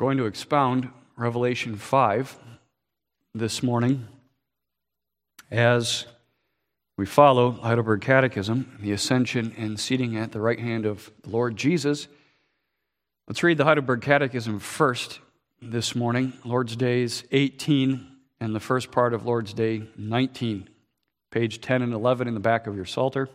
going to expound Revelation 5 this morning as we follow Heidelberg Catechism, the ascension and seating at the right hand of the Lord Jesus. Let's read the Heidelberg Catechism first this morning, Lord's Days 18 and the first part of Lord's Day 19, page 10 and 11 in the back of your Psalter.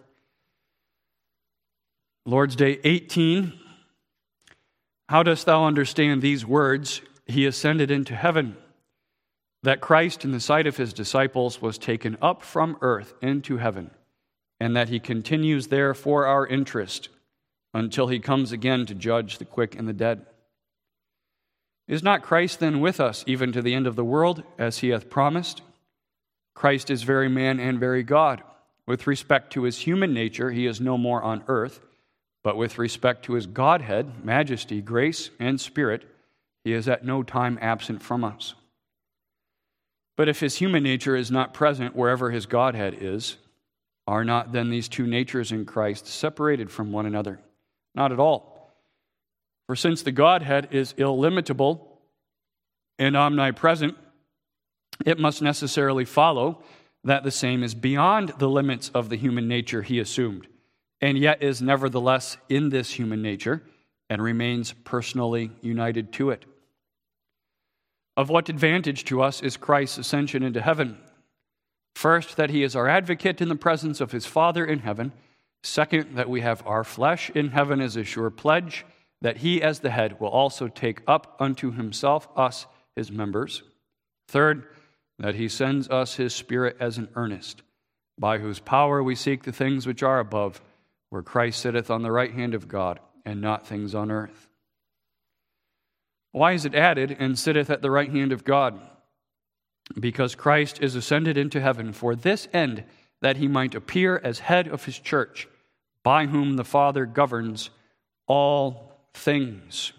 Lord's Day 18, how dost thou understand these words, He ascended into heaven, that Christ in the sight of His disciples was taken up from earth into heaven, and that He continues there for our interest until He comes again to judge the quick and the dead? Is not Christ then with us even to the end of the world, as He hath promised? Christ is very man and very God. With respect to His human nature, He is no more on earth, but with respect to His Godhead, majesty, grace, and spirit, He is at no time absent from us. But if His human nature is not present wherever His Godhead is, are not then these two natures in Christ separated from one another? Not at all. For since the Godhead is illimitable and omnipresent, it must necessarily follow that the same is beyond the limits of the human nature He assumed, and yet is nevertheless in this human nature and remains personally united to it. Of what advantage to us is Christ's ascension into heaven? First, that He is our advocate in the presence of His Father in heaven. Second, that we have our flesh in heaven as a sure pledge, that He as the head will also take up unto Himself us, His members. Third, that He sends us His Spirit as an earnest, by whose power we seek the things which are above, where Christ sitteth on the right hand of God, and not things on earth. Why is it added, and sitteth at the right hand of God? Because Christ is ascended into heaven for this end, that He might appear as head of His church, by whom the Father governs all things.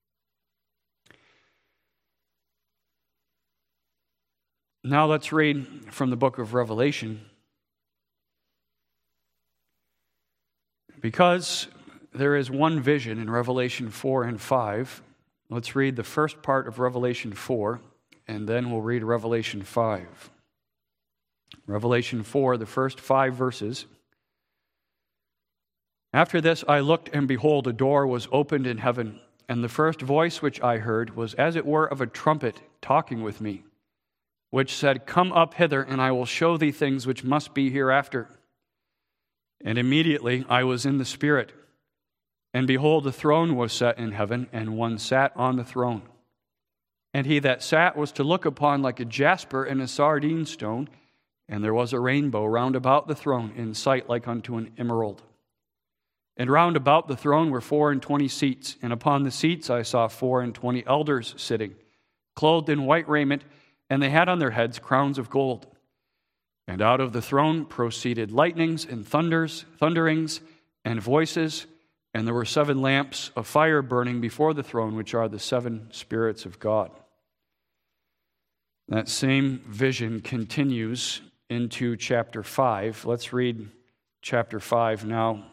Now let's read from the book of Revelation. Because there is one vision in Revelation 4 and 5, let's read the first part of Revelation 4, and then we'll read Revelation 5. Revelation 4, the first 5 verses. After this I looked, and behold, a door was opened in heaven, and the first voice which I heard was as it were of a trumpet talking with me, which said, Come up hither, and I will show thee things which must be hereafter. And immediately I was in the Spirit, and behold, a throne was set in heaven, and one sat on the throne. And he that sat was to look upon like a jasper and a sardine stone, and there was a rainbow round about the throne, in sight like unto an emerald. And round about the throne were 24 seats, and upon the seats I saw 24 elders sitting, clothed in white raiment, and they had on their heads crowns of gold. And out of the throne proceeded lightnings and thunderings and voices, and there were 7 lamps of fire burning before the throne, which are the 7 spirits of God. That same vision continues into chapter 5. Let's read chapter 5 now.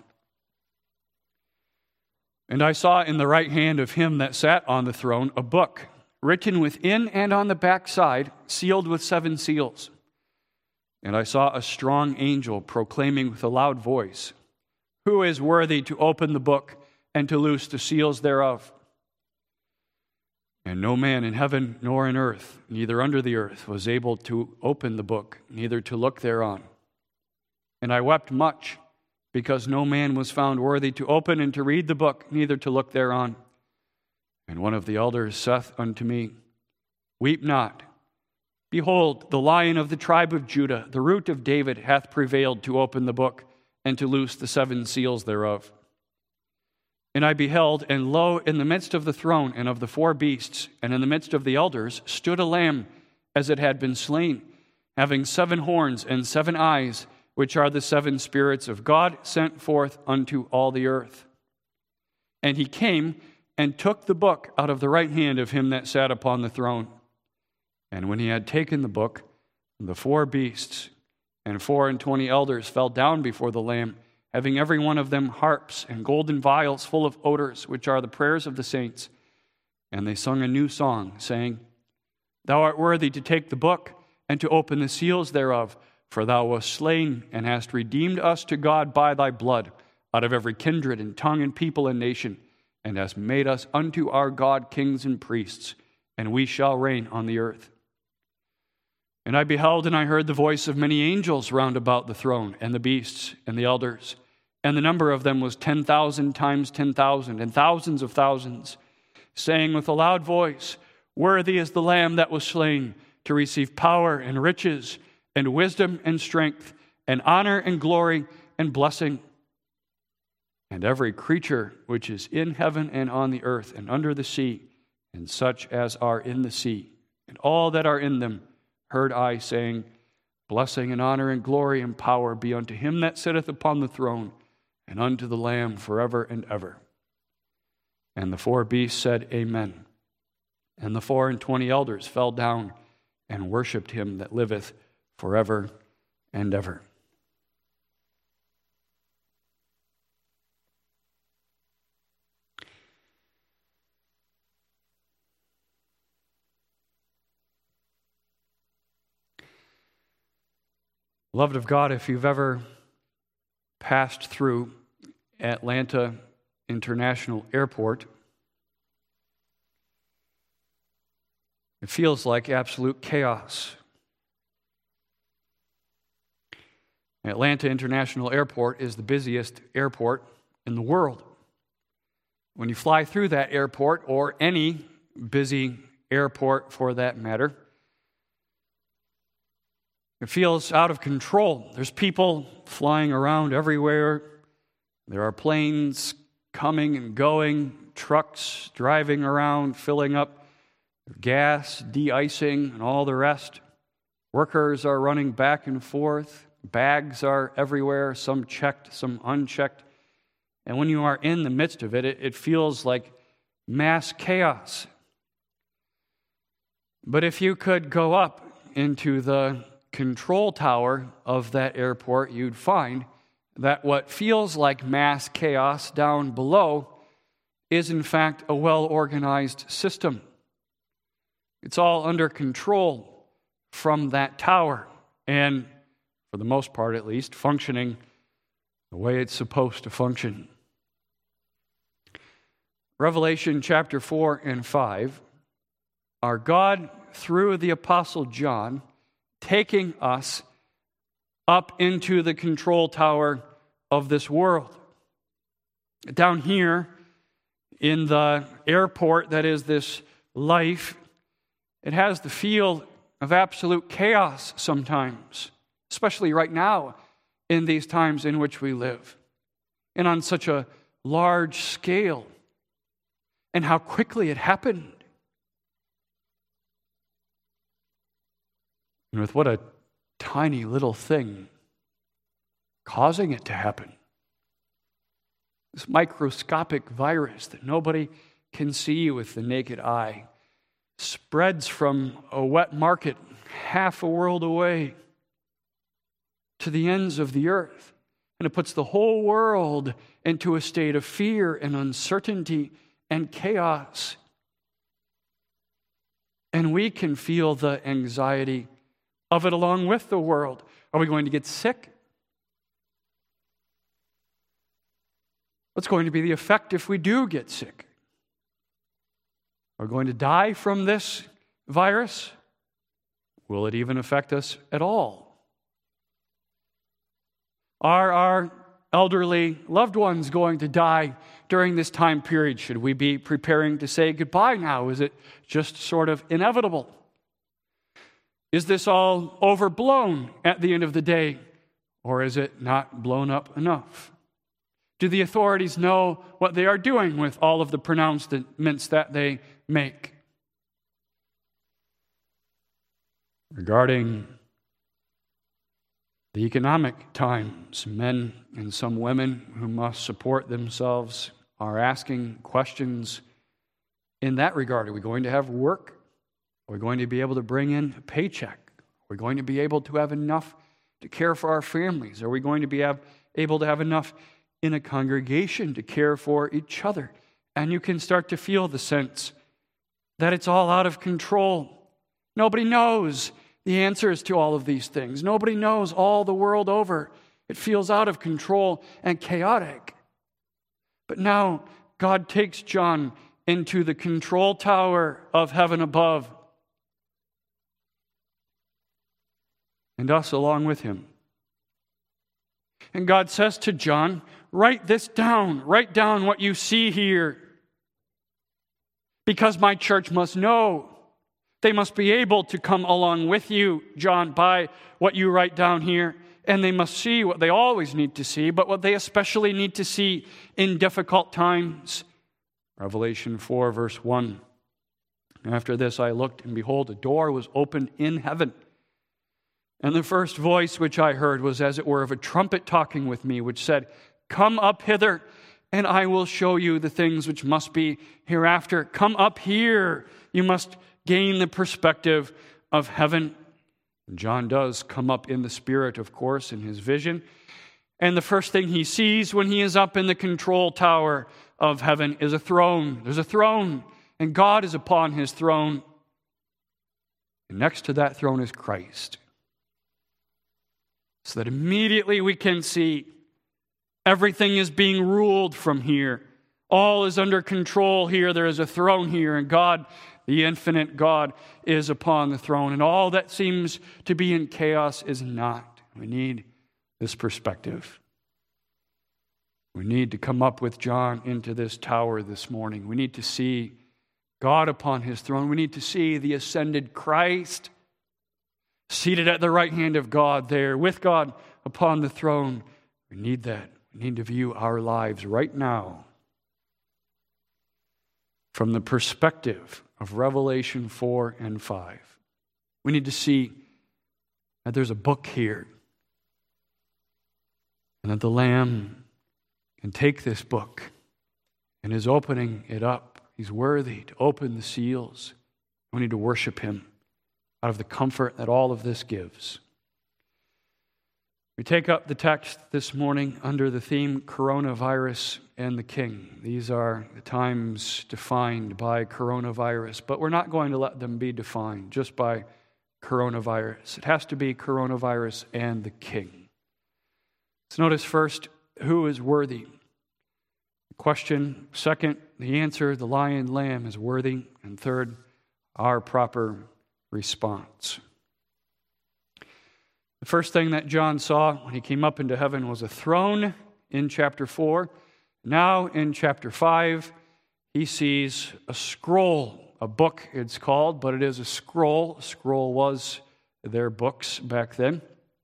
And I saw in the right hand of him that sat on the throne a book, written within and on the backside, sealed with 7 seals. And I saw a strong angel proclaiming with a loud voice, Who is worthy to open the book and to loose the seals thereof? And no man in heaven nor in earth, neither under the earth, was able to open the book, neither to look thereon. And I wept much, because no man was found worthy to open and to read the book, neither to look thereon. And one of the elders saith unto me, Weep not. Behold, the Lion of the tribe of Judah, the Root of David, hath prevailed to open the book and to loose the 7 seals thereof. And I beheld, and lo, in the midst of the throne and of the 4 beasts, and in the midst of the elders, stood a lamb, as it had been slain, having 7 horns and 7 eyes, which are the 7 spirits of God sent forth unto all the earth. And he came and took the book out of the right hand of him that sat upon the throne. And when he had taken the book, the 4 beasts and 24 elders fell down before the Lamb, having every one of them harps and golden vials full of odors, which are the prayers of the saints. And they sung a new song, saying, Thou art worthy to take the book and to open the seals thereof, for thou wast slain and hast redeemed us to God by thy blood out of every kindred and tongue and people and nation, and hast made us unto our God kings and priests, and we shall reign on the earth. And I beheld and I heard the voice of many angels round about the throne, and the beasts, and the elders. And the number of them was 10,000 times 10,000, and thousands of thousands, saying with a loud voice, Worthy is the Lamb that was slain to receive power and riches, and wisdom and strength, and honor and glory and blessing. And every creature which is in heaven and on the earth and under the sea, and such as are in the sea, and all that are in them, heard I saying, Blessing and honor and glory and power be unto him that sitteth upon the throne, and unto the Lamb forever and ever. And the four beasts said, Amen. And the 24 elders fell down and worshipped him that liveth forever and ever. Beloved of God, if you've ever passed through Atlanta International Airport, it feels like absolute chaos. Atlanta International Airport is the busiest airport in the world. When you fly through that airport, or any busy airport for that matter, it feels out of control. There's people flying around everywhere. There are planes coming and going, trucks driving around, filling up gas, de-icing, and all the rest. Workers are running back and forth. Bags are everywhere, some checked, some unchecked. And when you are in the midst of it, it feels like mass chaos. But if you could go up into the control tower of that airport, you'd find that what feels like mass chaos down below is in fact a well-organized system. It's all under control from that tower, and for the most part at least, functioning the way it's supposed to function. Revelation chapter 4 and 5 are God, through the Apostle John, taking us up into the control tower of this world. Down here in the airport that is this life, it has the feel of absolute chaos sometimes, especially right now in these times in which we live, and on such a large scale, and how quickly it happened. And with what a tiny little thing causing it to happen. This microscopic virus that nobody can see with the naked eye spreads from a wet market half a world away to the ends of the earth. And it puts the whole world into a state of fear and uncertainty and chaos. And we can feel the anxiety of it along with the world. Are we going to get sick? What's going to be the effect if we do get sick? Are we going to die from this virus? Will it even affect us at all? Are our elderly loved ones going to die during this time period? Should we be preparing to say goodbye now? Is it just sort of inevitable? Is this all overblown at the end of the day, or is it not blown up enough? Do the authorities know what they are doing with all of the pronouncements that they make? Regarding the economic times, men and some women who must support themselves are asking questions in that regard. Are we going to have work? Are we going to be able to bring in a paycheck? Are we going to be able to have enough to care for our families? Are we going to be able to have enough in a congregation to care for each other? And you can start to feel the sense that it's all out of control. Nobody knows the answers to all of these things. Nobody knows all the world over. It feels out of control and chaotic. But now God takes John into the control tower of heaven above, and us along with him. And God says to John, write this down. Write down what you see here. Because my church must know. They must be able to come along with you, John, by what you write down here. And they must see what they always need to see, but what they especially need to see in difficult times. Revelation 4, verse 1. After this I looked, and behold, a door was opened in heaven. And the first voice which I heard was as it were of a trumpet talking with me, which said, come up hither, and I will show you the things which must be hereafter. Come up here. You must gain the perspective of heaven. And John does come up in the Spirit, of course, in his vision. And the first thing he sees when he is up in the control tower of heaven is a throne. There's a throne, and God is upon his throne. And next to that throne is Christ. So that immediately we can see everything is being ruled from here. All is under control here. There is a throne here, and God, the infinite God, is upon the throne. And all that seems to be in chaos is not. We need this perspective. We need to come up with John into this tower this morning. We need to see God upon his throne. We need to see the ascended Christ seated at the right hand of God there, with God upon the throne. We need that. We need to view our lives right now from the perspective of Revelation 4 and 5. We need to see that there's a book here, and that the Lamb can take this book and is opening it up. He's worthy to open the seals. We need to worship him out of the comfort that all of this gives. We take up the text this morning under the theme Coronavirus and the King. These are the times defined by coronavirus, but we're not going to let them be defined just by coronavirus. It has to be coronavirus and the King. Let's notice first, who is worthy? Question. Second, the answer, the lion, lamb is worthy. And third, our proper response. The first thing that John saw when he came up into heaven was a throne in chapter 4. Now in chapter 5, he sees a scroll, a book it's called, but it is a scroll. A scroll was their books back then.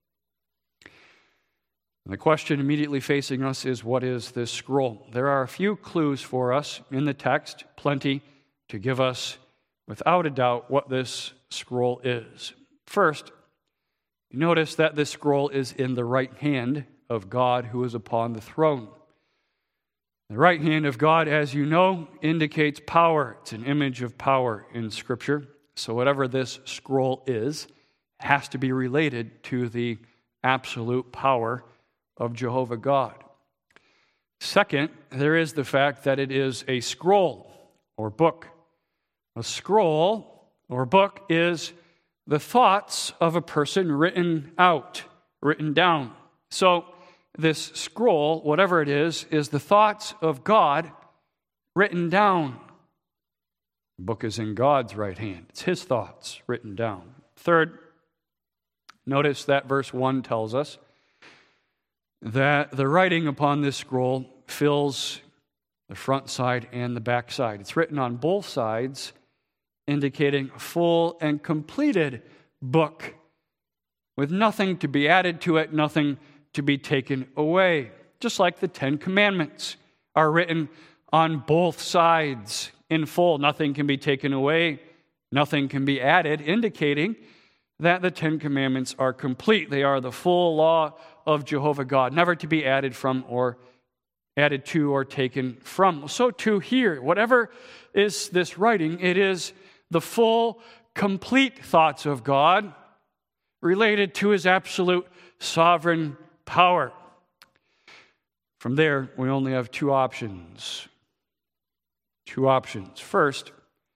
And the question immediately facing us is, what is this scroll? There are a few clues for us in the text, plenty to give us without a doubt what this scroll is. First, you notice that this scroll is in the right hand of God who is upon the throne. The right hand of God, as you know, indicates power. It's an image of power in Scripture. So whatever this scroll is, has to be related to the absolute power of Jehovah God. Second, there is the fact that it is a scroll or book. A scroll or book is the thoughts of a person written out, written down. So this scroll, whatever it is the thoughts of God written down. The book is in God's right hand. It's his thoughts written down. Third, notice that verse 1 tells us that the writing upon this scroll fills the front side and the back side. It's written on both sides, indicating a full and completed book with nothing to be added to it, nothing to be taken away. Just like the Ten Commandments are written on both sides in full. Nothing can be taken away, nothing can be added, indicating that the Ten Commandments are complete. They are the full law of Jehovah God, never to be added from or added to or taken from. So too here, whatever is this writing, it is the full, complete thoughts of God related to his absolute sovereign power. From there, we only have two options. First,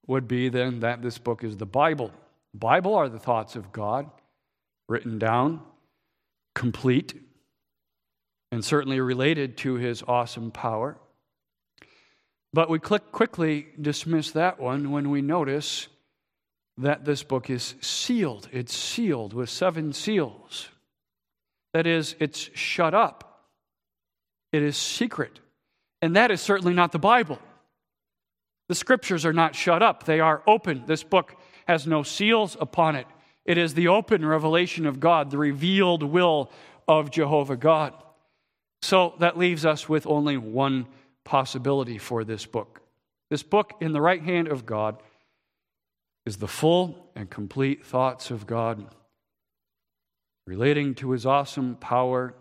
would be then that this book is the Bible. The Bible are the thoughts of God, written down, complete, and certainly related to his awesome power. But we quickly dismiss that one when we notice that this book is sealed. It's sealed with 7 seals. That is, it's shut up. It is secret. And that is certainly not the Bible. The Scriptures are not shut up. They are open. This book has no seals upon it. It is the open revelation of God, the revealed will of Jehovah God. So that leaves us with only one possibility for this book. This book in the right hand of God is the full and complete thoughts of God relating to his awesome power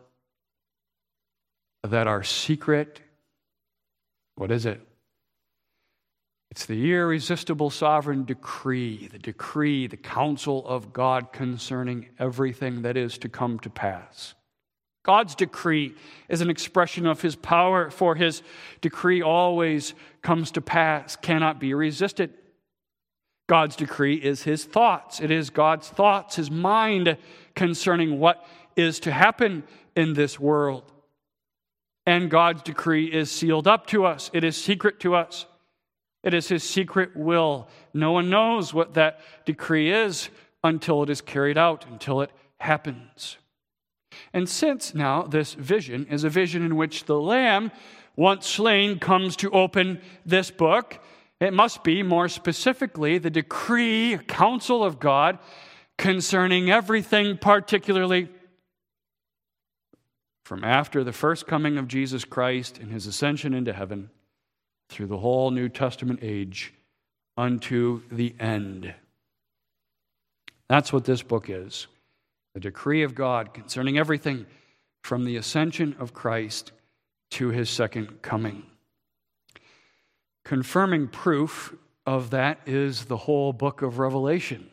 that are secret. What is it? It's the irresistible sovereign decree, the counsel of God concerning everything that is to come to pass. God's decree is an expression of his power, for his decree always comes to pass, cannot be resisted. God's decree is his thoughts. It is God's thoughts, his mind concerning what is to happen in this world. And God's decree is sealed up to us. It is secret to us. It is his secret will. No one knows what that decree is until it is carried out, until it happens. And since now this vision is a vision in which the Lamb, once slain, comes to open this book, it must be more specifically the decree, counsel of God concerning everything, particularly from after the first coming of Jesus Christ and his ascension into heaven through the whole New Testament age unto the end. That's what this book is. The decree of God concerning everything from the ascension of Christ to his second coming. Confirming proof of that is the whole book of Revelation.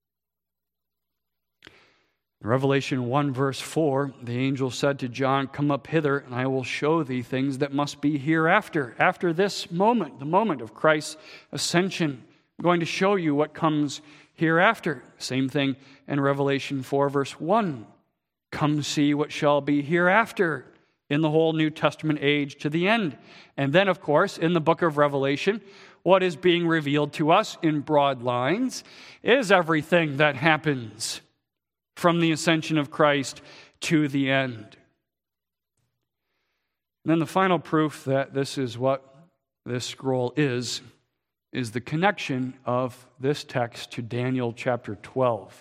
In Revelation 1 verse 4, the angel said to John, "Come up hither, and I will show thee things that must be hereafter." After this moment, the moment of Christ's ascension, I'm going to show you what comes hereafter. Same thing in Revelation 4 verse 1. Come see what shall be hereafter in the whole New Testament age to the end. And then, of course, in the book of Revelation, what is being revealed to us in broad lines is everything that happens from the ascension of Christ to the end. And then the final proof that this is what this scroll is the connection of this text to Daniel chapter 12.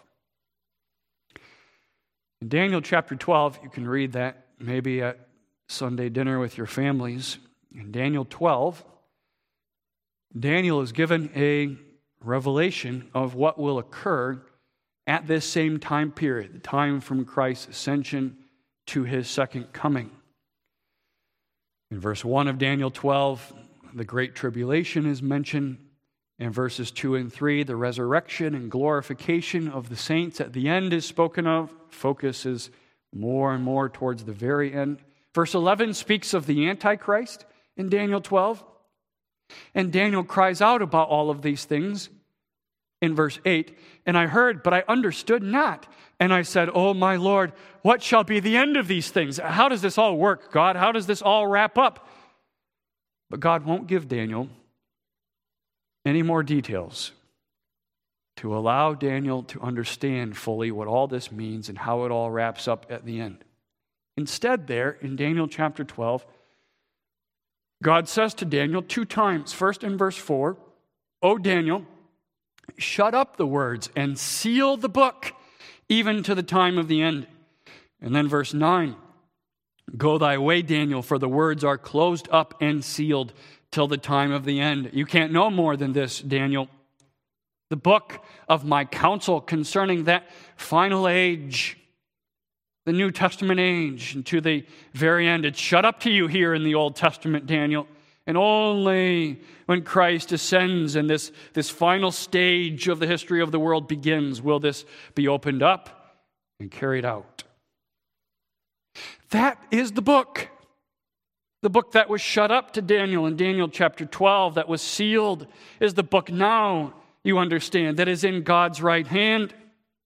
In Daniel chapter 12, you can read that maybe at Sunday dinner with your families. In Daniel 12, Daniel is given a revelation of what will occur at this same time period, the time from Christ's ascension to his second coming. In verse 1 of Daniel 12, the Great Tribulation is mentioned. In verses 2 and 3, the resurrection and glorification of the saints at the end is spoken of. Focus is more and more towards the very end. Verse 11 speaks of the Antichrist in Daniel 12. And Daniel cries out about all of these things in verse 8. And I heard, but I understood not. And I said, "Oh, my Lord, what shall be the end of these things? How does this all work, God? How does this all wrap up?" But God won't give Daniel any more details to allow Daniel to understand fully what all this means and how it all wraps up at the end. Instead, there in Daniel chapter 12, God says to Daniel 2 times. First in verse 4, "O Daniel, shut up the words and seal the book, even to the time of the end." And then verse 9, "Go thy way, Daniel, for the words are closed up and sealed till the time of the end." You can't know more than this, Daniel. The book of my counsel concerning that final age, the New Testament age, and to the very end. It's shut up to you here in the Old Testament, Daniel. And only when Christ ascends and this final stage of the history of the world begins will this be opened up and carried out. That is the book. The book that was shut up to Daniel in Daniel chapter 12, that was sealed, is the book now, you understand, that is in God's right hand.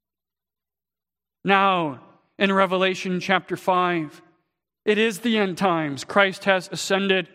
Now, in Revelation chapter 5, it is the end times. Christ has ascended.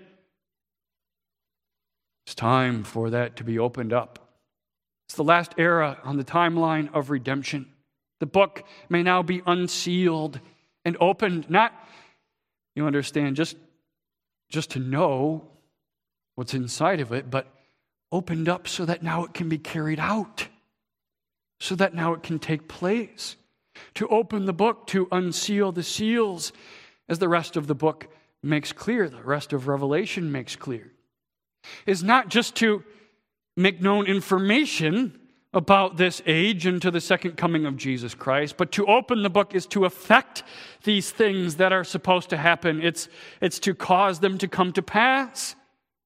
It's time for that to be opened up. It's the last era on the timeline of redemption. The book may now be unsealed and opened, not, you understand, just to know what's inside of it, but opened up so that now it can be carried out, so that now it can take place. To open the book, to unseal the seals, as the rest of the book makes clear, the rest of Revelation makes clear, is not just to make known information about this age and to the second coming of Jesus Christ, but to open the book is to affect these things that are supposed to happen. It's to cause them to come to pass.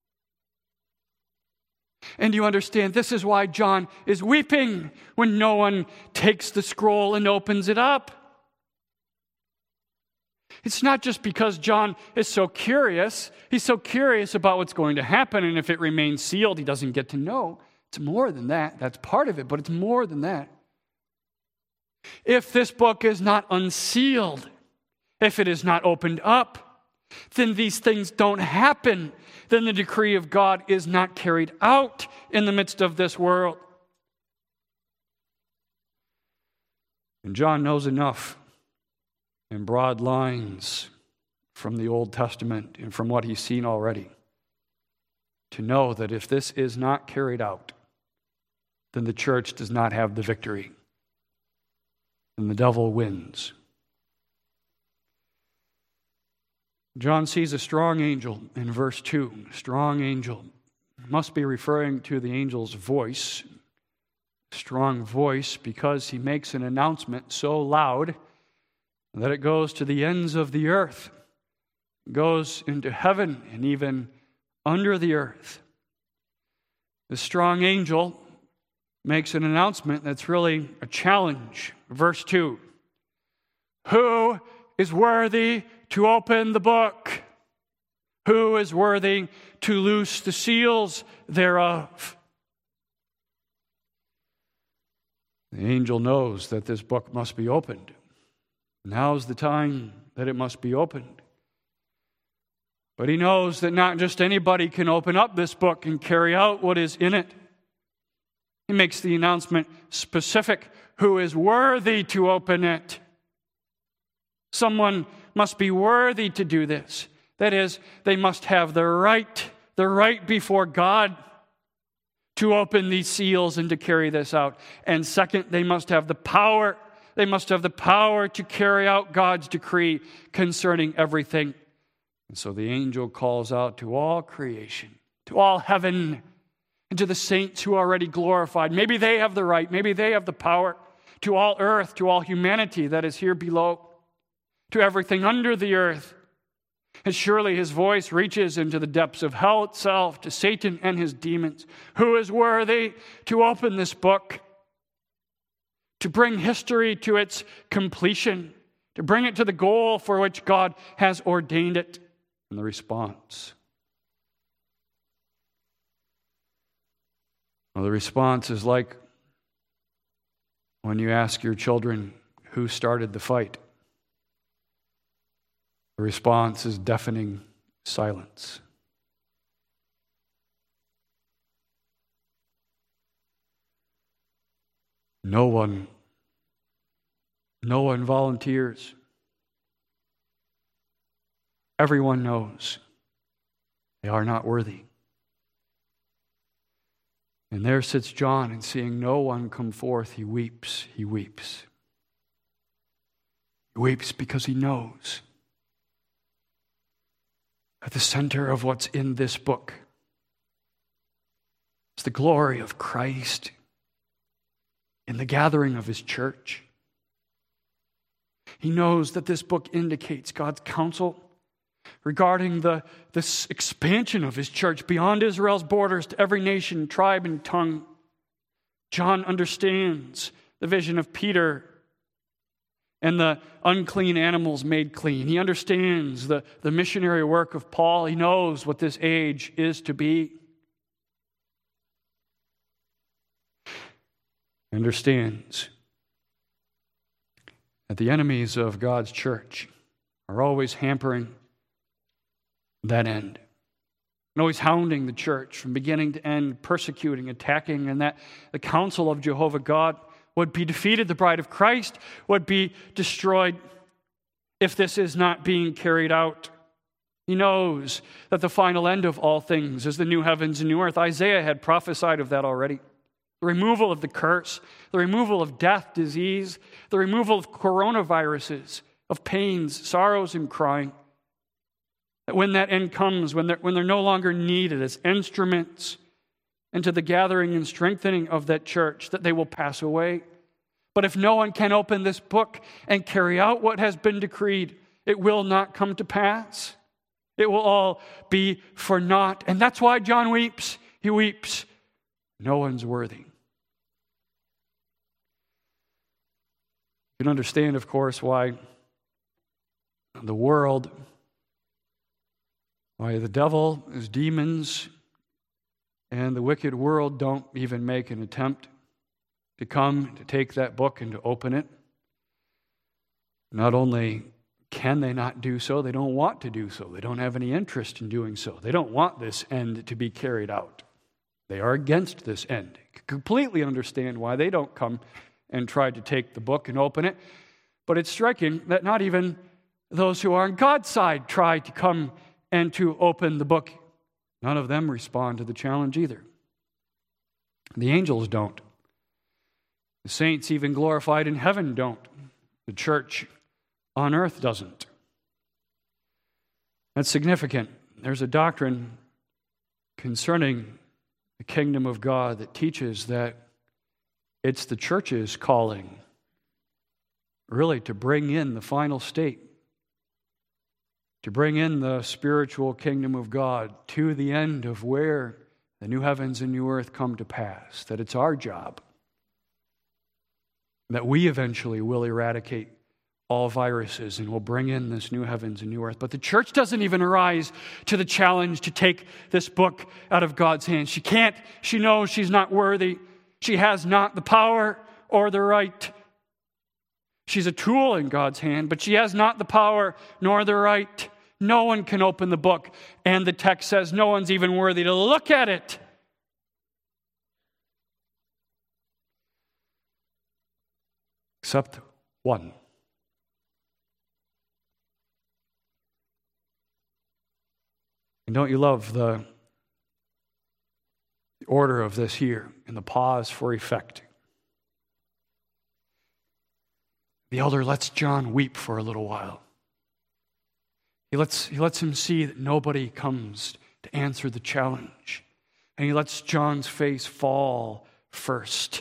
And you understand, this is why John is weeping when no one takes the scroll and opens it up. It's not just because John is so curious. He's so curious about what's going to happen, and if it remains sealed, he doesn't get to know. It's more than that. That's part of it, but it's more than that. If this book is not unsealed, if it is not opened up, then these things don't happen. Then the decree of God is not carried out in the midst of this world. And John knows enough in broad lines from the Old Testament and from what he's seen already to know that if this is not carried out, then the church does not have the victory, and the devil wins. John sees a strong angel in verse 2. Strong angel must be referring to the angel's voice. Strong voice because he makes an announcement so loud that it goes to the ends of the earth, goes into heaven and even under the earth. The strong angel makes an announcement that's really a challenge. Verse 2. Who is worthy to open the book? Who is worthy to loose the seals thereof? The angel knows that this book must be opened. Now's the time that it must be opened. But he knows that not just anybody can open up this book and carry out what is in it. He makes the announcement specific. Who is worthy to open it? Someone must be worthy to do this. That is, they must have the right before God to open these seals and to carry this out. And second, they must have the power. They must have the power to carry out God's decree concerning everything. And so the angel calls out to all creation, to all heaven, and to the saints who are already glorified. Maybe they have the right, maybe they have the power. To all earth, to all humanity that is here below, to everything under the earth. And surely his voice reaches into the depths of hell itself, to Satan and his demons. Who is worthy to open this book, to bring history to its completion, to bring it to the goal for which God has ordained it? And the response. Well, the response is like when you ask your children who started the fight. The response is deafening silence. No one volunteers. Everyone knows they are not worthy. And there sits John, and seeing no one come forth, he weeps. He weeps. He weeps because he knows at the center of what's in this book is the glory of Christ in the gathering of his church. He knows that this book indicates God's counsel regarding this expansion of his church beyond Israel's borders to every nation, tribe, and tongue. John understands the vision of Peter and the unclean animals made clean. He understands the missionary work of Paul. He knows what this age is to be. He understands that the enemies of God's church are always hampering that end, and always hounding the church from beginning to end, persecuting, attacking, and that the counsel of Jehovah God would be defeated, the bride of Christ would be destroyed if this is not being carried out. He knows that the final end of all things is the new heavens and new earth. Isaiah had prophesied of that already. The removal of the curse, the removal of death, disease, the removal of coronaviruses, of pains, sorrows, and crying. That when that end comes, when they're no longer needed as instruments into the gathering and strengthening of that church, that they will pass away. But if no one can open this book and carry out what has been decreed, it will not come to pass. It will all be for naught. And that's why John weeps. He weeps. No one's worthy. You can understand, of course, why the world, why the devil, his demons, and the wicked world don't even make an attempt to come to take that book and to open it. Not only can they not do so, they don't want to do so. They don't have any interest in doing so. They don't want this end to be carried out. They are against this end. I completely understand why they don't come and try to take the book and open it. But it's striking that not even those who are on God's side try to come and to open the book. None of them respond to the challenge either. The angels don't. The saints, even glorified in heaven, don't. The church on earth doesn't. That's significant. There's a doctrine concerning the kingdom of God that teaches that it's the church's calling, really, to bring in the final state, to bring in the spiritual kingdom of God to the end of where the new heavens and new earth come to pass, that it's our job, that we eventually will eradicate all viruses and will bring in this new heavens and new earth. But the church doesn't even arise to the challenge to take this book out of God's hands. She can't. She knows she's not worthy. She has not the power or the right. She's a tool in God's hand, but she has not the power nor the right. No one can open the book, and the text says no one's even worthy to look at it. Except one. And don't you love the order of this here and the pause for effect? The elder lets John weep for a little while. He lets him see that nobody comes to answer the challenge. And he lets John's face fall first.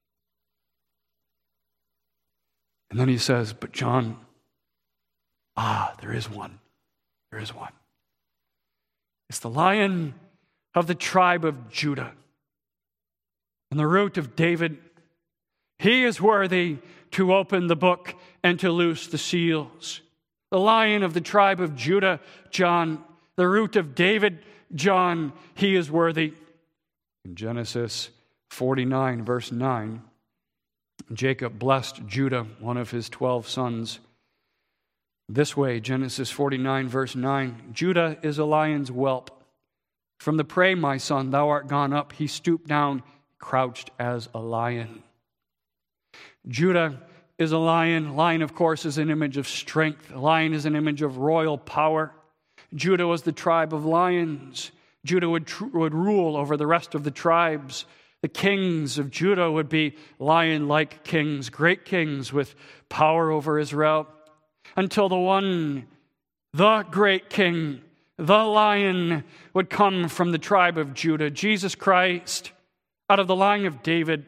And then he says, but John, there is one. There is one. It's the Lion of the tribe of Judah and the root of David. He is worthy to open the book and to loose the seals. The Lion of the tribe of Judah, John. The root of David, John. He is worthy. In Genesis 49, verse 9, Jacob blessed Judah, one of his 12 sons, this way. Genesis 49, verse 9, Judah is a lion's whelp. From the prey, my son, thou art gone up. He stooped down, crouched as a lion. Judah is a lion. Lion, of course, is an image of strength. A lion is an image of royal power. Judah was the tribe of lions. Judah would rule over the rest of the tribes. The kings of Judah would be lion-like kings, great kings with power over Israel, until the great king, the lion, would come from the tribe of Judah, Jesus Christ, out of the line of David.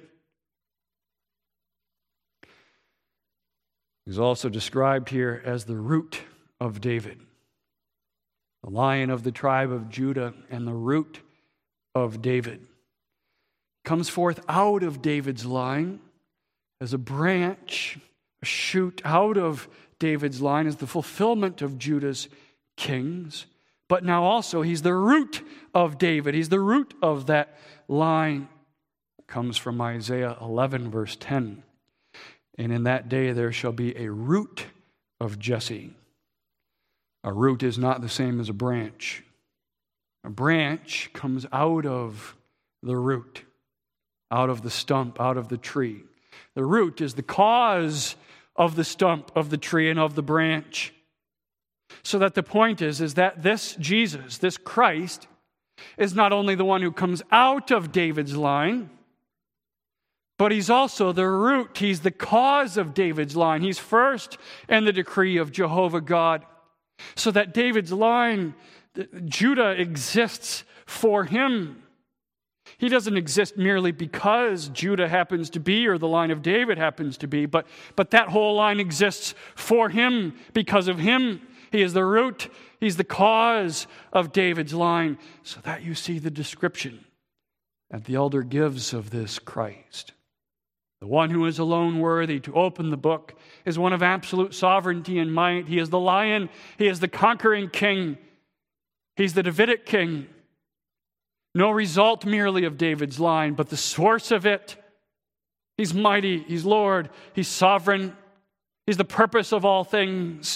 He's also described here as the root of David, the Lion of the tribe of Judah and the root of David. Comes forth out of David's line as a branch, A shoot out of David's line is the fulfillment of Judah's kings. But now also he's the root of David. He's the root of that line. It comes from Isaiah 11, verse 10. And in that day there shall be a root of Jesse. A root is not the same as a branch. A branch comes out of the root, out of the stump, out of the tree. The root is the cause of the stump, of the tree, and of the branch. So that the point is that this Jesus, this Christ, is not only the one who comes out of David's line, but he's also the root. He's the cause of David's line. He's first in the decree of Jehovah God. So that David's line, Judah, exists for him. He doesn't exist merely because Judah happens to be, or the line of David happens to be, but that whole line exists for him, because of him. He is the root. He's the cause of David's line. So that you see the description that the elder gives of this Christ. The one who is alone worthy to open the book is one of absolute sovereignty and might. He is the lion. He is the conquering king. He's the Davidic king. No result merely of David's line, but the source of it. He's mighty. He's Lord. He's sovereign. He's the purpose of all things.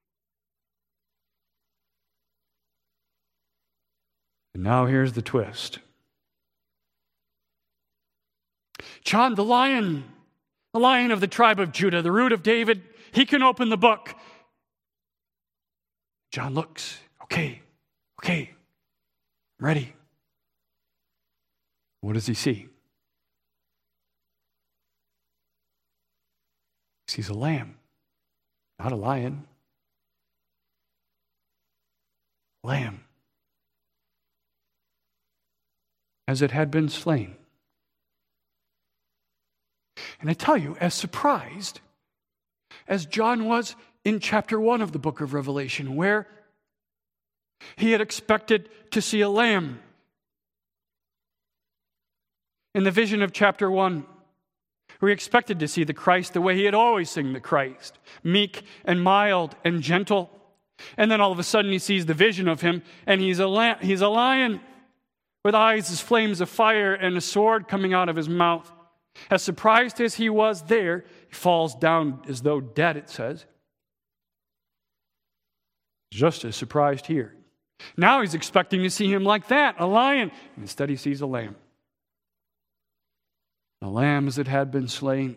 And now here's the twist. John, the lion of the tribe of Judah, the root of David, he can open the book. John looks, okay, I'm ready. What does he see? He sees a lamb, not a lion. Lamb. As it had been slain. And I tell you, as surprised as John was in chapter 1 of the book of Revelation, where he had expected to see a lamb. In the vision of chapter 1, we expected to see the Christ the way he had always seen the Christ, meek and mild and gentle. And then all of a sudden he sees the vision of him, and he's a lion with eyes as flames of fire and a sword coming out of his mouth. As surprised as he was there, he falls down as though dead, it says. Just as surprised here. Now he's expecting to see him like that, a lion. Instead he sees a lamb. A lamb as it had been slain.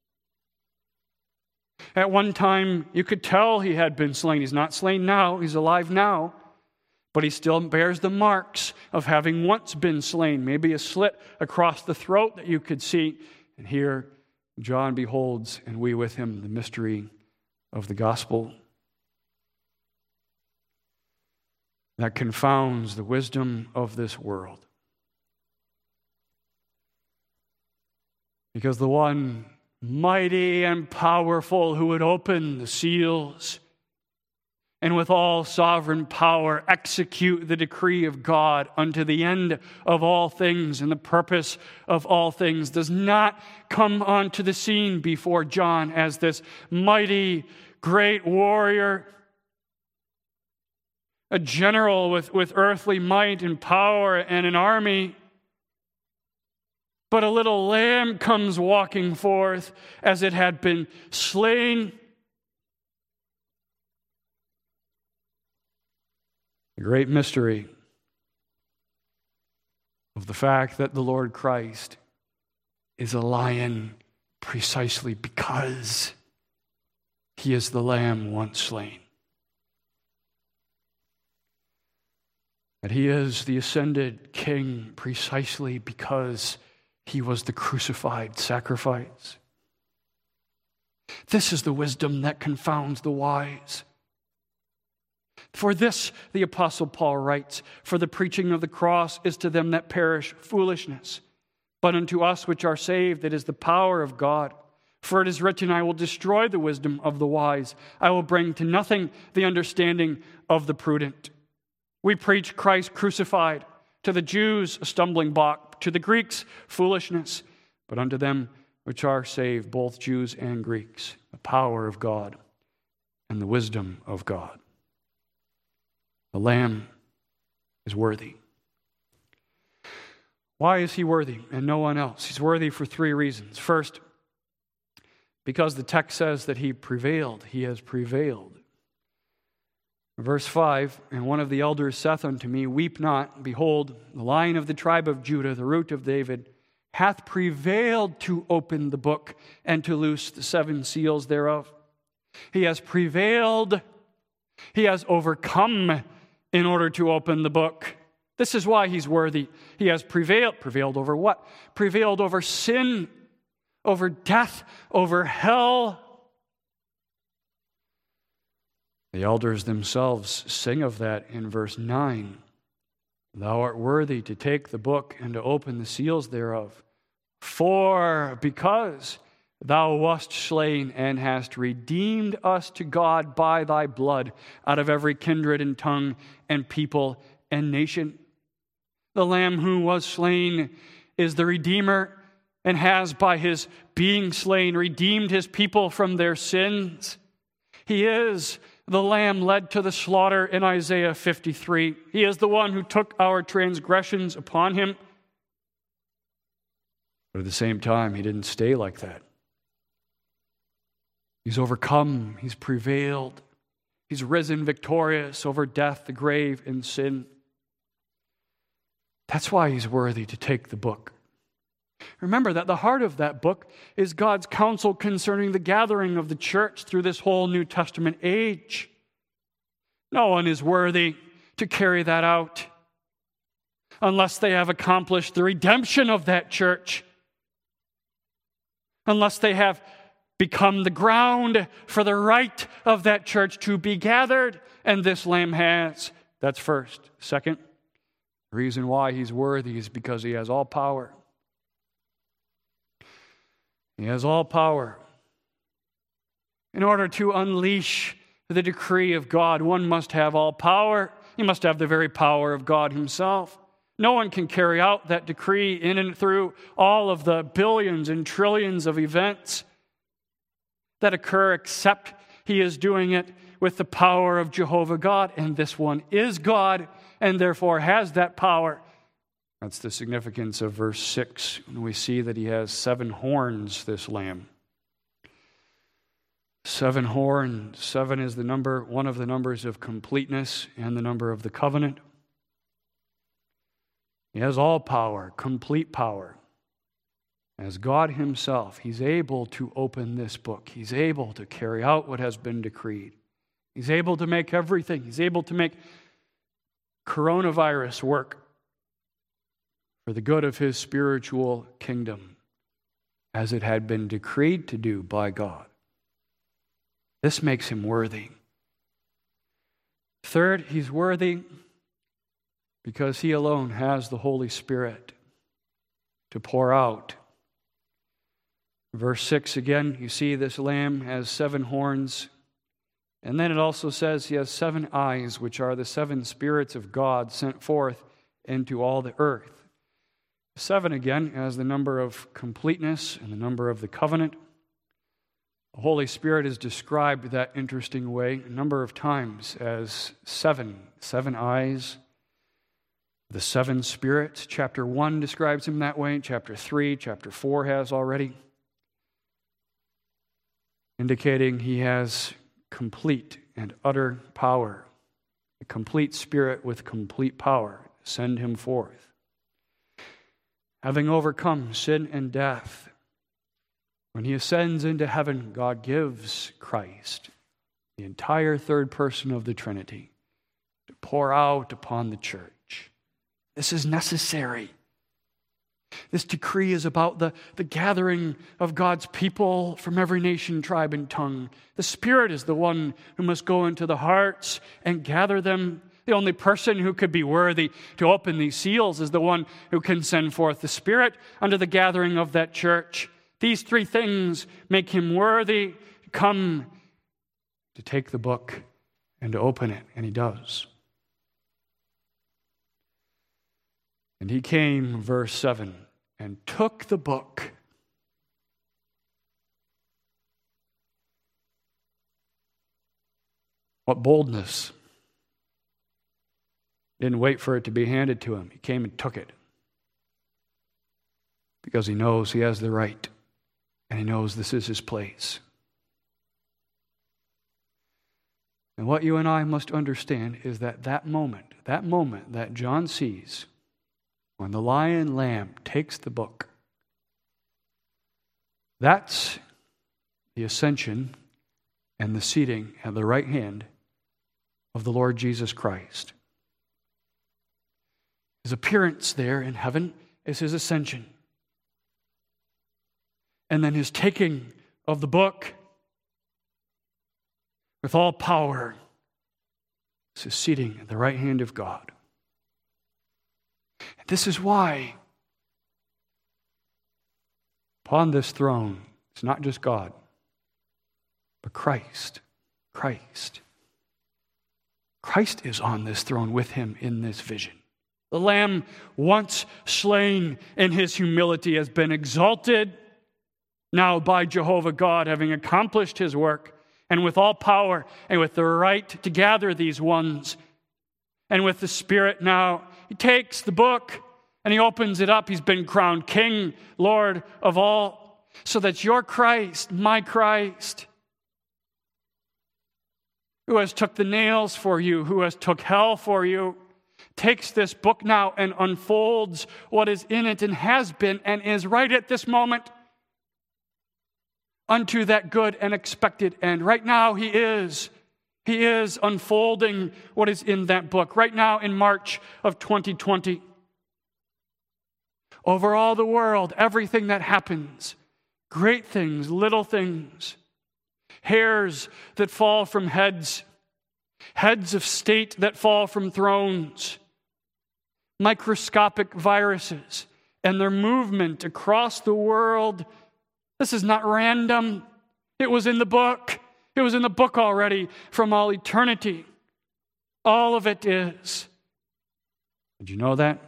At one time, you could tell he had been slain. He's not slain now. He's alive now. But he still bears the marks of having once been slain. Maybe a slit across the throat that you could see. And here, John beholds, and we with him, the mystery of the gospel that confounds the wisdom of this world. Because the one mighty and powerful who would open the seals and with all sovereign power execute the decree of God unto the end of all things and the purpose of all things does not come onto the scene before John as this mighty, great warrior, a general with earthly might and power and an army. But a little lamb comes walking forth as it had been slain. The great mystery of the fact that the Lord Christ is a lion precisely because he is the lamb once slain. That he is the ascended king precisely because he was the crucified sacrifice. This is the wisdom that confounds the wise. For this, the Apostle Paul writes, for the preaching of the cross is to them that perish foolishness, but unto us which are saved it is the power of God. For it is written, I will destroy the wisdom of the wise. I will bring to nothing the understanding of the prudent. We preach Christ crucified, to the Jews a stumbling block, to the Greeks foolishness, but unto them which are saved, both Jews and Greeks, the power of God and the wisdom of God. The Lamb is worthy. Why is he worthy and no one else? He's worthy for three reasons. First, because the text says that he prevailed. He has prevailed. Verse 5, and one of the elders saith unto me, Weep not, behold, the Lion of the tribe of Judah, the Root of David, hath prevailed to open the book and to loose the seven seals thereof. He has prevailed. He has overcome in order to open the book. This is why he's worthy. He has prevailed. Prevailed over what? Prevailed over sin, over death, over hell. The elders themselves sing of that in verse 9. Thou art worthy to take the book and to open the seals thereof. Because thou wast slain and hast redeemed us to God by thy blood out of every kindred and tongue and people and nation. The Lamb who was slain is the Redeemer and has, by his being slain, redeemed his people from their sins. He is the Lamb led to the slaughter in Isaiah 53. He is the one who took our transgressions upon him. But at the same time, he didn't stay like that. He's overcome. He's prevailed. He's risen victorious over death, the grave, and sin. That's why he's worthy to take the book. Remember that the heart of that book is God's counsel concerning the gathering of the church through this whole New Testament age. No one is worthy to carry that out unless they have accomplished the redemption of that church, unless they have become the ground for the right of that church to be gathered, and this Lamb has. That's first. Second, the reason why he's worthy is because he has all power. He has all power. In order to unleash the decree of God, one must have all power. He must have the very power of God himself. No one can carry out that decree in and through all of the billions and trillions of events that occur except he is doing it with the power of Jehovah God. And this one is God and therefore has that power. That's the significance of verse 6. When we see that he has 7 horns, this Lamb. 7 horns. 7 is the number, one of the numbers of completeness and the number of the covenant. He has all power, complete power. As God himself, he's able to open this book. He's able to carry out what has been decreed. He's able to make everything. He's able to make coronavirus work for the good of his spiritual kingdom, as it had been decreed to do by God. This makes him worthy. Third, he's worthy because he alone has the Holy Spirit to pour out. Verse 6 again, you see this Lamb has 7 horns. And then it also says he has 7 eyes, which are the 7 spirits of God sent forth into all the earth. 7 again as the number of completeness and the number of the covenant. The Holy Spirit is described that interesting way a number of times as 7 eyes. The 7 spirits. Chapter 1 describes him that way. Chapter 3, chapter 4 has already. Indicating he has complete and utter power. A complete spirit with complete power. Send him forth. Having overcome sin and death, when he ascends into heaven, God gives Christ, the entire third person of the Trinity, to pour out upon the church. This is necessary. This decree is about the gathering of God's people from every nation, tribe, and tongue. The Spirit is the one who must go into the hearts and gather them. The only person who could be worthy to open these seals is the one who can send forth the Spirit under the gathering of that church. These 3 things make him worthy to come to take the book and to open it, and he does. And he came, verse 7, and took the book What boldness. Didn't wait for it to be handed to him. He came and took it. Because he knows he has the right. And he knows this is his place. And what you and I must understand is that moment that John sees, when the lion lamb takes the book, that's the ascension and the seating at the right hand of the Lord Jesus Christ. His appearance there in heaven is his ascension. And then his taking of the book with all power is his seating at the right hand of God. And this is why upon this throne, it's not just God, but Christ. Christ is on this throne with him in this vision. The Lamb, once slain in his humility, has been exalted now by Jehovah God, having accomplished his work, and with all power and with the right to gather these ones. And with the Spirit now, he takes the book and he opens it up. He's been crowned King, Lord of all, so that your Christ, my Christ, who has took the nails for you, who has took hell for you, takes this book now and unfolds what is in it and has been and is right at this moment unto that good and expected end. Right now he is unfolding what is in that book. Right now in March of 2020. Over all the world, everything that happens, great things, little things, hairs that fall from heads, heads of state that fall from thrones, microscopic viruses and their movement across the world. This is not random. It was in the book. It was in the book already from all eternity. All of it is. Did you know that?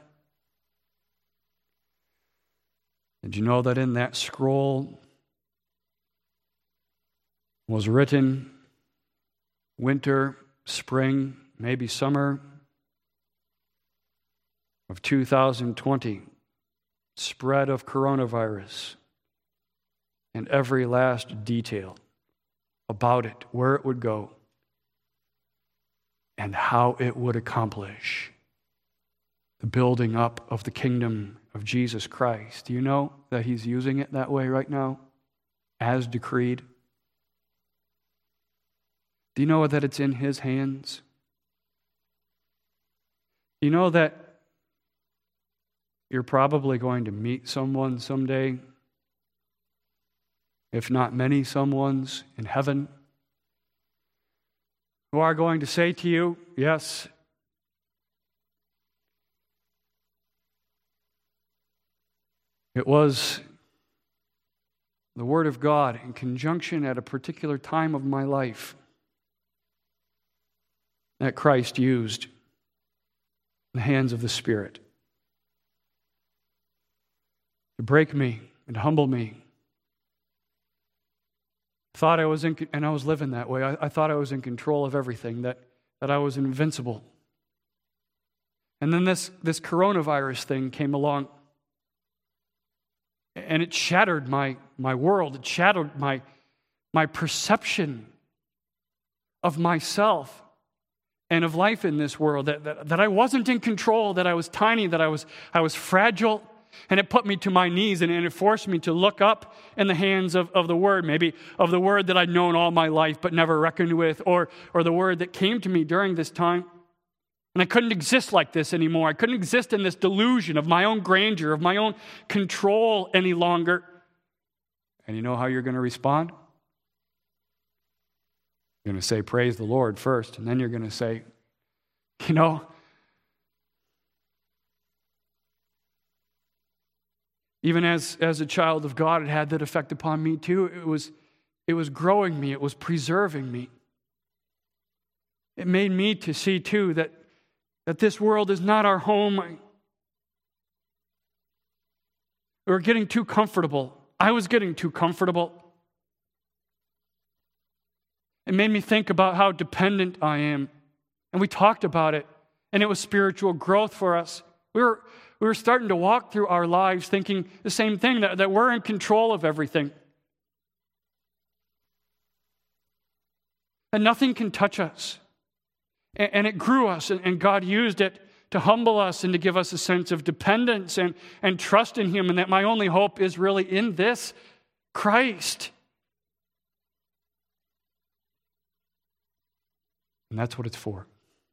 Did you know that in that scroll was written winter, spring, maybe summer of 2020, spread of coronavirus, and every last detail about it, where it would go, and how it would accomplish the building up of the kingdom of Jesus Christ. Do you know that he's using it that way right now, as decreed? Do you know that it's in his hands? Do you know that you're probably going to meet someone someday, if not many someones in heaven, who are going to say to you, yes, it was the Word of God in conjunction at a particular time of my life that Christ used in the hands of the Spirit to break me and humble me. Thought I was and I was living that way. I thought I was in control of everything, that I was invincible. And then this coronavirus thing came along, and it shattered my world. It shattered my perception of myself and of life in this world, that I wasn't in control, that I was tiny, that I was fragile. And it put me to my knees, and it forced me to look up in the hands of the Word, maybe of the Word that I'd known all my life but never reckoned with, or the Word that came to me during this time. And I couldn't exist like this anymore. I couldn't exist in this delusion of my own grandeur, of my own control any longer. And you know how you're going to respond? You're going to say, praise the Lord first, and then you're going to say, you know, even as a child of God, it had that effect upon me too. It was growing me. It was preserving me. It made me to see too that this world is not our home. We were getting too comfortable. I was getting too comfortable. It made me think about how dependent I am. And we talked about it, and it was spiritual growth for us. We were starting to walk through our lives thinking the same thing, that we're in control of everything. And nothing can touch us. And it grew us, and God used it to humble us and to give us a sense of dependence and trust in Him, and that my only hope is really in this Christ. And that's what it's for.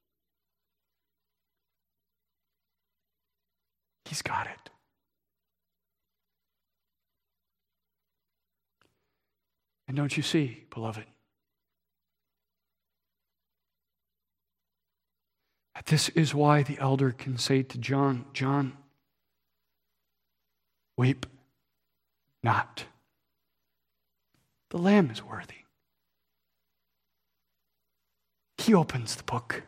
He's got it. And don't you see, beloved, that this is why the elder can say to John, John, weep not. The Lamb is worthy. He opens the book.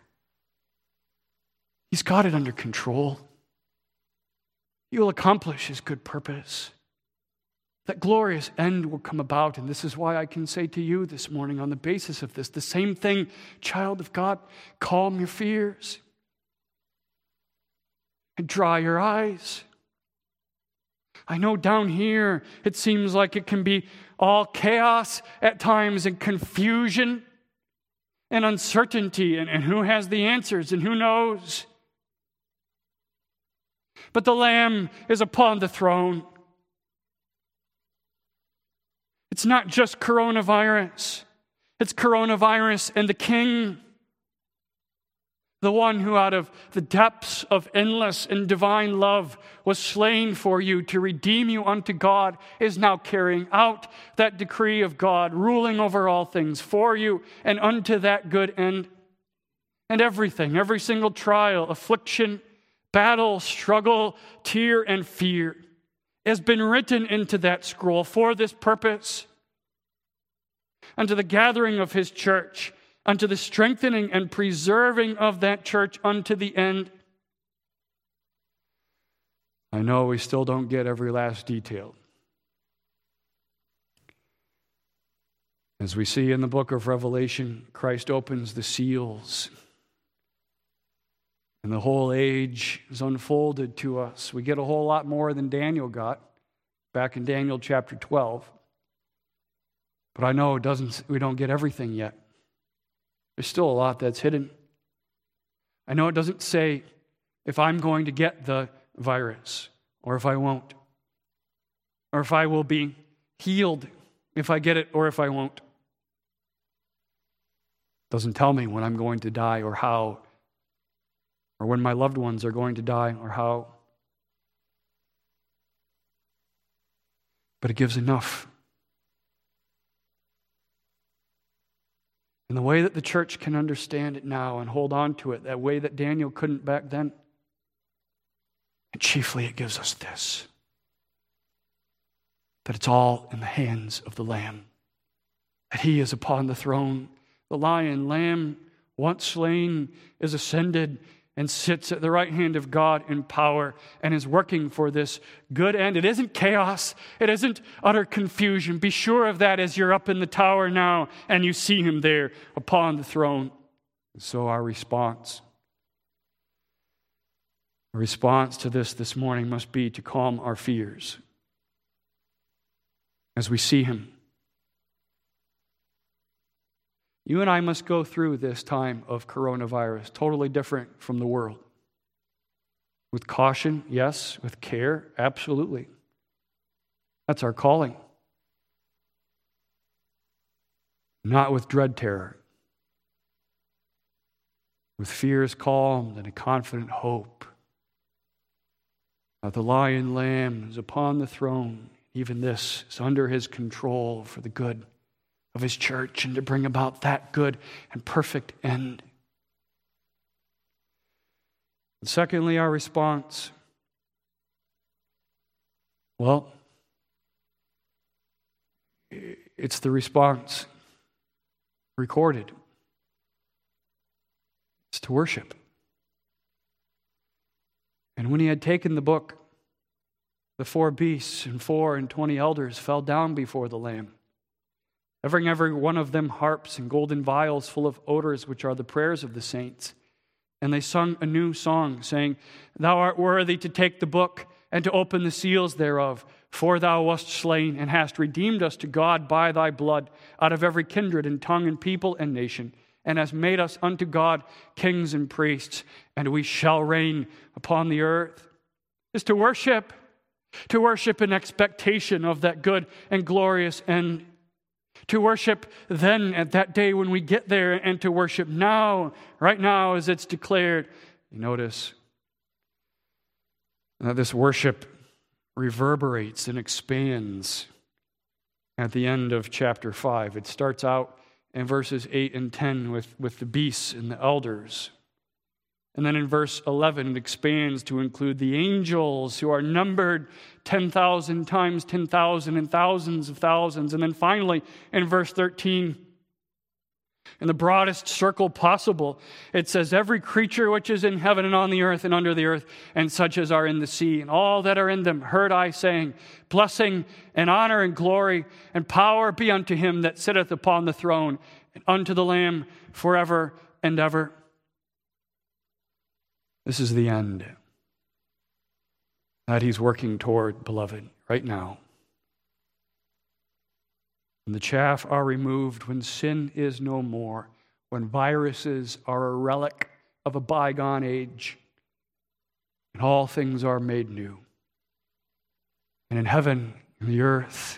He's got it under control. He will accomplish His good purpose. That glorious end will come about, and this is why I can say to you this morning on the basis of this, the same thing, child of God, calm your fears and dry your eyes. I know down here it seems like it can be all chaos at times and confusion and uncertainty, and who has the answers and who knows. But the Lamb is upon the throne. It's not just coronavirus. It's coronavirus and the King. The one who out of the depths of endless and divine love was slain for you to redeem you unto God is now carrying out that decree of God, ruling over all things for you and unto that good end. And everything, every single trial, affliction, battle, struggle, tear, and fear has been written into that scroll for this purpose, unto the gathering of His church, unto the strengthening and preserving of that church unto the end. I know we still don't get every last detail. As we see in the book of Revelation, Christ opens the seals, and the whole age is unfolded to us. We get a whole lot more than Daniel got back in Daniel chapter 12. But I know we don't get everything yet. There's still a lot that's hidden. I know it doesn't say if I'm going to get the virus or if I won't, or if I will be healed if I get it or if I won't. It doesn't tell me when I'm going to die or how, or when my loved ones are going to die or how. But it gives enough. And the way that the church can understand it now and hold on to it, that way that Daniel couldn't back then, and chiefly it gives us this, that it's all in the hands of the Lamb, that He is upon the throne. The lion, Lamb, once slain, is ascended and sits at the right hand of God in power and is working for this good end. It isn't chaos. It isn't utter confusion. Be sure of that as you're up in the tower now and you see Him there upon the throne. And so our response to this morning must be to calm our fears as we see Him. You and I must go through this time of coronavirus, totally different from the world. With caution, yes. With care, absolutely. That's our calling. Not with dread terror. With fears calmed and a confident hope that the lion Lamb is upon the throne. Even this is under His control for the good of His church and to bring about that good and perfect end. And secondly, our response. Well, it's the response recorded. It's to worship. And when He had taken the book, the 4 beasts and 4 and 20 elders fell down before the Lamb having every one of them harps and golden vials full of odors, which are the prayers of the saints. And they sung a new song, saying, Thou art worthy to take the book and to open the seals thereof, for thou wast slain and hast redeemed us to God by thy blood out of every kindred and tongue and people and nation, and hast made us unto God kings and priests, and we shall reign upon the earth. Is to worship in expectation of that good and glorious end. To worship then at that day when we get there, and to worship now, right now as it's declared. You notice that this worship reverberates and expands at the end of chapter 5. It starts out in verses 8 and 10 with the beasts and the elders. And then in verse 11, it expands to include the angels who are numbered 10,000 times 10,000 and thousands of thousands. And then finally, in verse 13, in the broadest circle possible, it says, every creature which is in heaven and on the earth and under the earth, and such as are in the sea, and all that are in them, heard I saying, blessing and honor and glory and power be unto him that sitteth upon the throne, and unto the Lamb forever and ever. This is the end that he's working toward, beloved, right now. When the chaff are removed, when sin is no more, when viruses are a relic of a bygone age, and all things are made new. And in heaven, in the earth,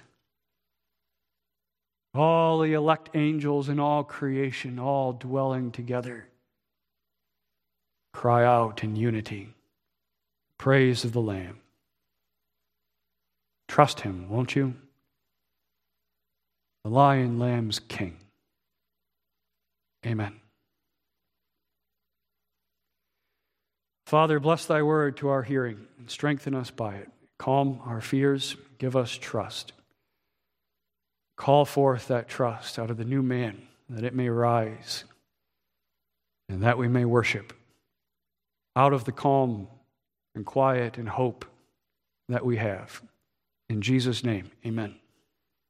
all the elect angels and all creation, all dwelling together, cry out in unity, praise of the Lamb. Trust him, won't you? The Lion, Lamb's King. Amen. Father, bless thy word to our hearing and strengthen us by it. Calm our fears, give us trust. Call forth that trust out of the new man, that it may rise, and that we may worship out of the calm and quiet and hope that we have. In Jesus' name, amen.